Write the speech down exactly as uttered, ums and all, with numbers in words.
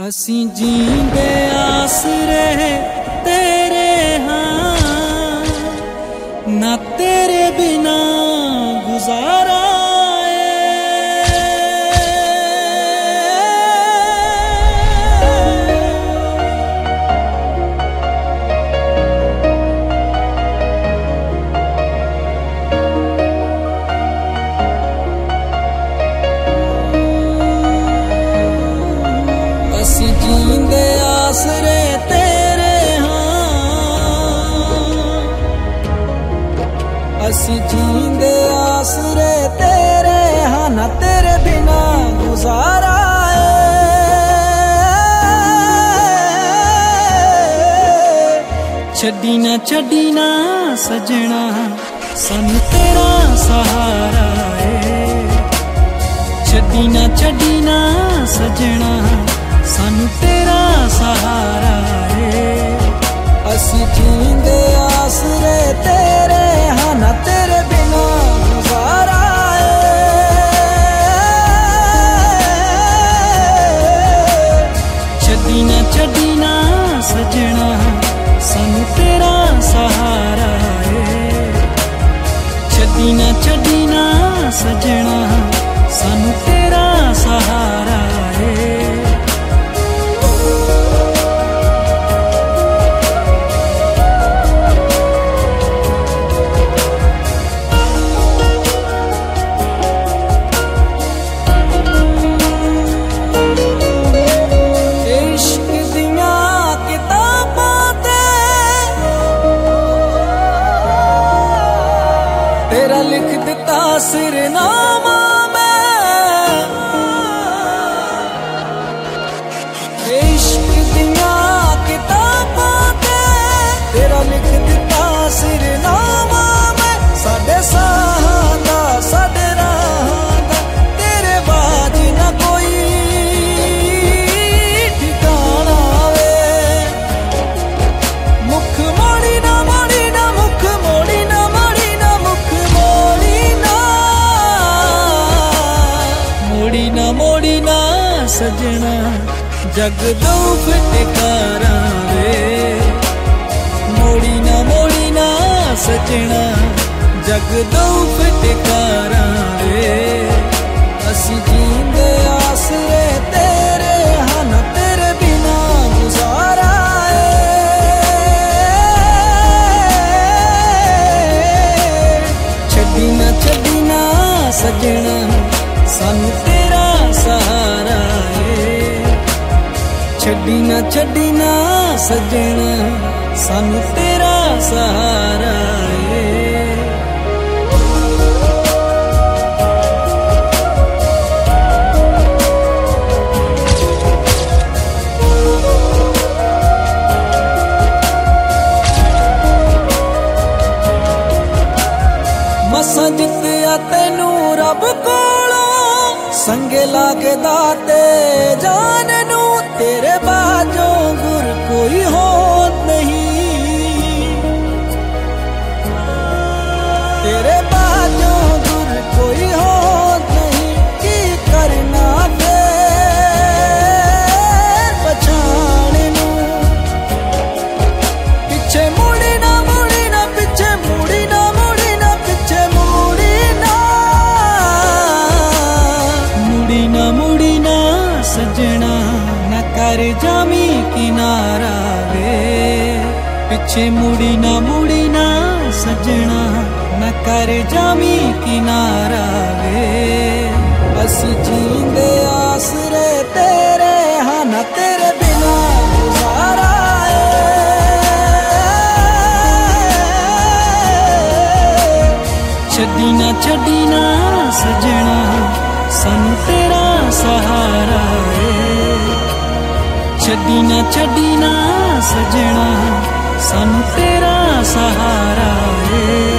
असी जींदे आसरे तेरे हाँ, ना तेरे बिना गुजारा जींदे आसरे तेरे हाँ, असी जींदे आसरे तेरे हाँ, ना तेरे बिना गुजारा छड़ी ना छड़ी ना सजना सानू तेरा सहारा है। छड़ी ना छड़ी ना सजना सानू तेरा सहारा है। असी जींदे आसरे तेरे हाँ, ना तेरे बिना गुजारा है। छड़ी ना छड़ी ना सजना सानू तेरा सहारा है। छड़ी ना छड़ी ना सजना सानू तेरा सहारा है। तेरा लिख दिता सिरनामा मैं, इश्क दिया किताबां ते तेरा लिख दिता सिरनामा मैं। साडे साहां दा साडे राहां दा तेरे बाज ना कोई ठिकाना वे। मुख मोड़ी ना मोड़ी ना मुख मोड़ी ना मोड़ी ना मोड़ी ना सजना जग दो फटकारा वे। मोड़ी ना मोड़ी ना सजना जग दो फटकारा वे। असी जींदे आसरे तेरे हाँ, ना तेरे बिना गुजारा है। छड़ी ना छड़ी ना सजना सानू तेरा सहारा है। छड़ी ना छड़ी ना सजना सानू तेरा सहारा है। मसा जित्या तेनू रब को संगे लागे दाते जान नू तेरे बाजों गुर कोई होत नहीं। तेरे बाजों गुर कोई होत नहीं की करना फेर पछाण नू। पिछे मुड़ी ना मुड़ी ना पिछे मुड़ी ना मुड़ी ना पिछे मुड़ी ना मुड़ी ना मुड़ी ना सजना न कर जामी किनारा वे। पिछे मुड़ी ना मुड़ी ना सजना न कर जामी किनारा वे। असी जींदे आसरे तेरे हाँ, ना तेरे बिना गुजारा है। छड़ी ना छड़ी ना सजना सानू तेरा सहारा है। छड़ी ना छड़ी ना सजना सानू तेरा सहारा है।